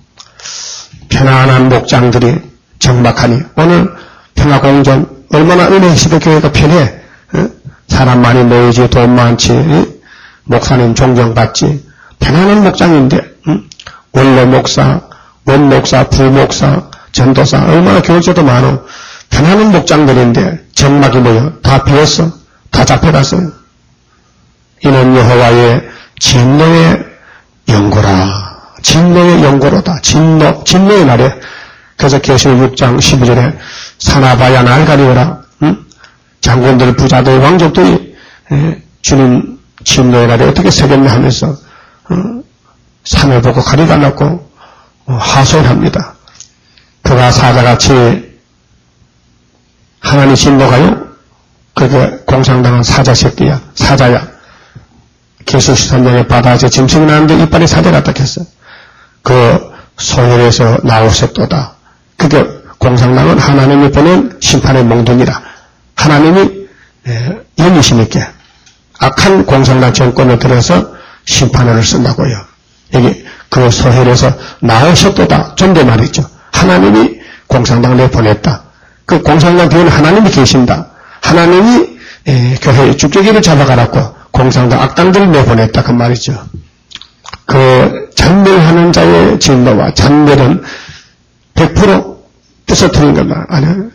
편안한 목장들이 정막하니 오늘 평화공전 얼마나 은혜 시대 교회가 편해. 사람 많이 모이지 돈 많지 목사님 존경받지 편안한 목장인데 원로 목사, 원목사, 부목사, 전도사 얼마나 교육자도 많어. 편안한 목장들인데 정막이 뭐요? 다 비었어. 다 잡혀갔어요. 이는 여호와의 진노의 영고라. 진노의 영고로다. 진노의 날에. 그래서 계시록 6장 12절에 사나바야 날 가리오라. 장군들, 부자들, 왕족들이 주님 진노의 날에 어떻게 새겼나 하면서 산을 보고 가리가 났고 하소연합니다. 그가 사자같이 하나님 진노가요? 그게 공상당한 사자 새끼야. 사자야. 계속 13장에 바다에서 짐승이 나는데 이빨이 사자 같다 했어. 그 소열에서 나오셨도다. 그게 공상당은 하나님이 보낸 심판의 몽둥이라. 하나님이 영이시니까 악한 공상당 정권을 들어서 심판을 쓴다고요. 여기 그 소열에서 나오셨도다. 존댓말이죠. 하나님이 공상당 내보냈다. 그 공상당 뒤에는 하나님이 계신다. 하나님이 교회의 주객기를 잡아가라고 공상당 악당들을 내보냈다. 그 말이죠. 그 잔멸하는 자의 진노와 잔멸은 100% 부서뜨린 것만 아니야.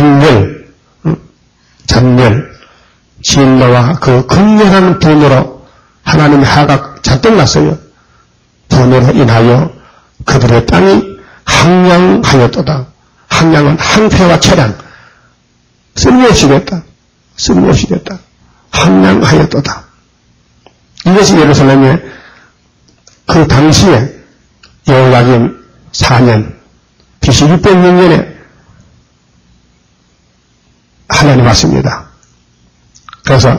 잔멸, 진노와 그 극렬한 분으로 하나님의 화가 잔뜩 났어요. 분으로 인하여 그들의 땅이 항량하였도다. 항량은 항폐와 철양. 쓸모없이 됐다. 항량하였도다. 이것이 예루살렘의 그 당시에 여호야김 4년 BC 606년에 하나님 왔습니다. 그래서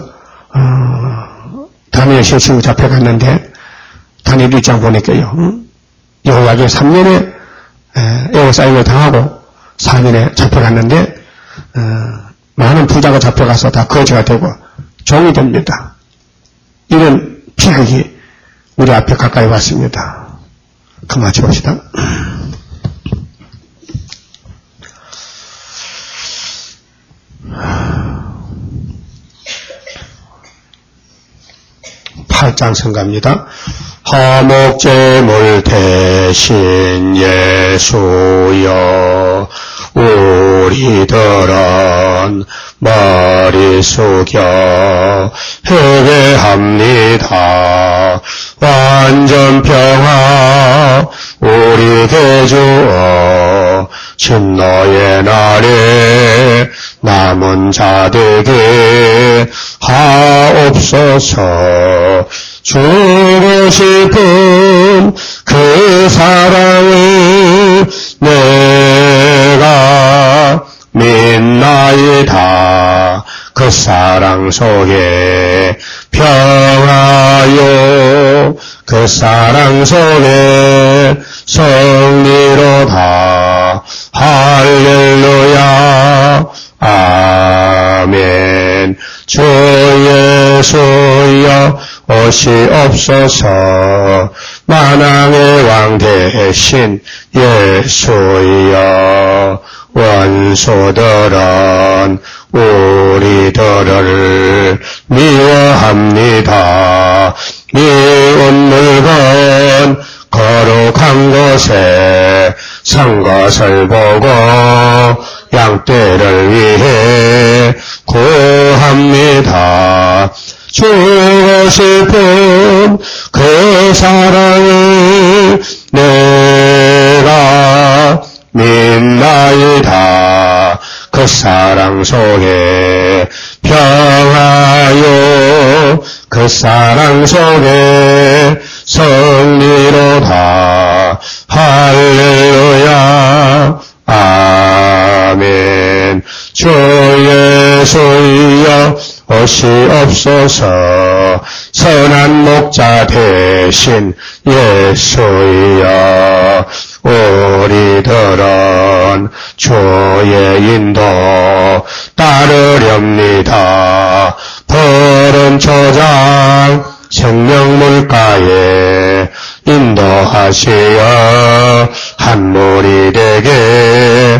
다니엘 실친구 잡혀갔는데 다니엘 1장 보니까요. 여호야김 3년에 에워싸임을 당하고 4년에 잡혀갔는데 많은 부자가 잡혀가서 다 거지가 되고 종이 됩니다. 이런 피하기 우리 앞에 가까이 왔습니다. 그만 칩시다. 팔장 성가입니다. 화목제물 대신 예수여 우리들은 머리 숙여 회개합니다. 완전 평화 우리에게 주어 진노의 날에 남은 자들에게 하옵소서. 주고 싶은 그 사랑을 내가 믿나이다. 그 사랑 속에 평화요 그 사랑 속에 승리로다. 할렐루야 아멘. 주 예수여 오시옵소서. 만왕의 왕 대신 예수여 원수들은 우리들을 미워합니다. 미운 물건 거룩한 곳에 산 것을 보고 양떼를 위해 구합니다. 주고 싶은 그 사랑을 내가 믿나이다. 그 사랑 속에 평화요 그 사랑 속에 승리로다. 할렐루야 아멘. 주 예수여 오시옵소서. 선한 목자 대신 예수여 우리들은 주의 인도 따르렵니다. 푸른 초장 생명물가에 인도하시어 한 무리 되게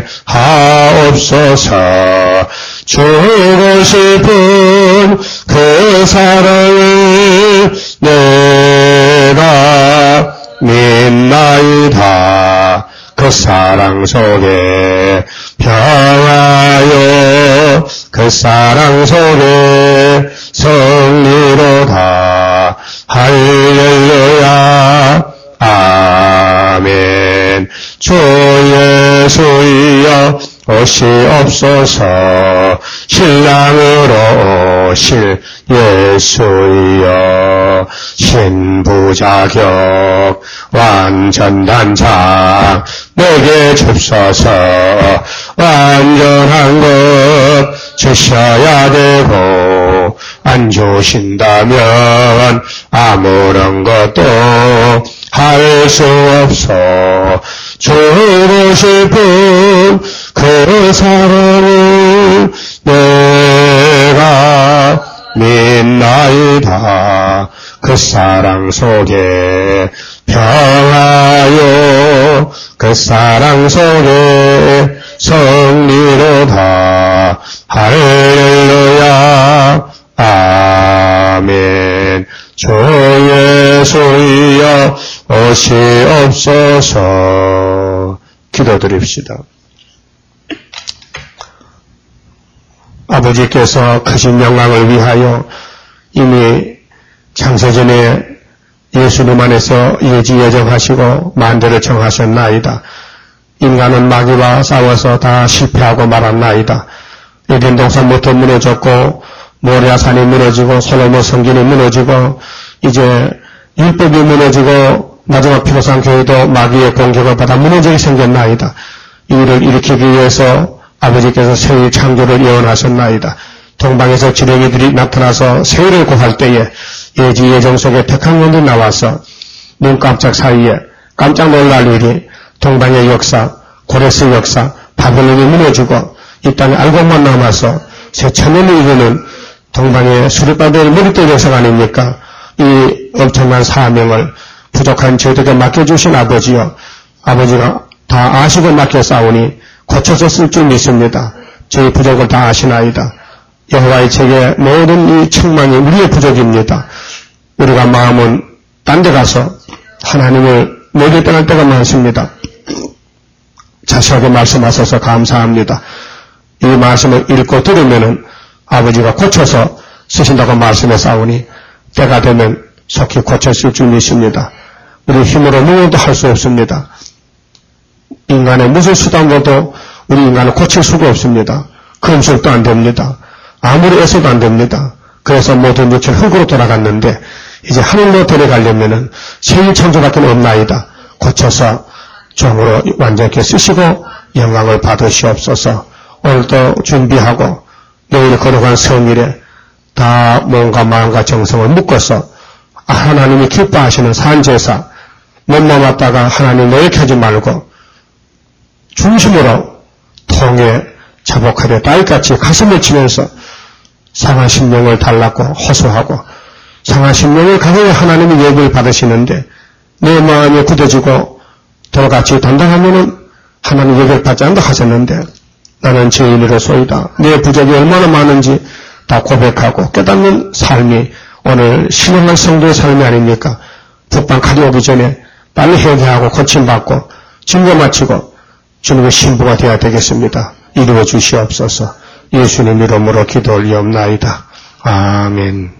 하옵소서. 주고 싶은 그 사랑을 내가 믿나이다. 그 사랑 속에 평화요 그 사랑 속에 승리로다. 할렐루야 아멘. 주 예수여 오시옵소서. 신랑으로 오실 예수여 신부자격 완전단장 내게 줍소서. 완전한 것 주셔야 되고 안 주신다면 아무런 것도 할 수 없어. 주고 싶은 그 사랑을 내가 믿나이다. 그 사랑 속에 평화요 그 사랑 속에 승리로다. 할렐루야 아멘. 주 예수여 오시옵소서. 기도드립시다. 아버지께서 크신 영광을 위하여 이미 창세전에 예수님 안에서 예지예정하시고 만대를 정하셨나이다. 인간은 마귀와 싸워서 다 실패하고 말았나이다. 에덴 동산부터 무너졌고 모리아산이 무너지고 솔로몬 성전이 무너지고 이제 율법이 무너지고 마지막 피로상 교회도 마귀의 공격을 받아 무너지게 생겼나이다. 이를 일으키기 위해서 아버지께서 새의 창조를 예언하셨나이다. 동방에서 지렁이들이 나타나서 새를 구할 때에 예지 예정 속에 택한 놈들이 나와서 눈 깜짝 사이에 깜짝 놀랄 일이 동방의 역사, 고레스 역사, 바벨론이 무너지고 이 땅에 알곡만 남아서 새 천년을 이루는 동방의 수르바벨 머릿돌 역사가 아닙니까? 이 엄청난 사명을 부족한 저에게 맡겨주신 아버지여, 아버지가 다 아시고 맡겨싸우니 고쳐서 쓸 줄 믿습니다. 저희 부족을 다 아시나이다. 여호와의 책에 모든 이 책망이 우리의 부족입니다. 우리가 마음은 딴 데 가서 하나님을 내게 떠날 때가 많습니다. 자세하게 말씀하셔서 감사합니다. 이 말씀을 읽고 들으면은 아버지가 고쳐서 쓰신다고 말씀해 싸우니 때가 되면 속히 고쳤을 줄 믿습니다. 우리 힘으로 무엇도 할 수 없습니다. 인간의 무슨 수단으로도 우리 인간을 고칠 수가 없습니다. 금술도 안 됩니다. 아무리 애써도 안 됩니다. 그래서 모든 육체는 흙으로 돌아갔는데 이제 하늘로 데려가려면은 새 창조밖에 없나이다. 고쳐서 종으로 완전히 쓰시고 영광을 받으시옵소서. 오늘도 준비하고 내일 걸어간 성일에 다 몸과 마음과 정성을 묶어서 하나님이 기뻐하시는 산제사 못 남았다가 하나님 노역하지 말고 중심으로 통에 자복하되 딸같이 가슴을 치면서 상한 심령을 달라고 호소하고 상한 심령을 가져야 하나님이 예배를 받으시는데 내 마음이 굳어지고 돌같이 단단하면은 하나님 예배를 받지 않는다 하셨는데 나는 죄인으로소이다. 내 부족이 얼마나 많은지 다 고백하고 깨닫는 삶이 오늘 신령한 성도의 삶이 아닙니까? 북방 칼이 오기 전에 빨리 회개하고 고침받고 증거 마치고 주님의 신부가 되어야 되겠습니다. 이루어 주시옵소서. 예수님 이름으로 기도 올리옵나이다. 아멘.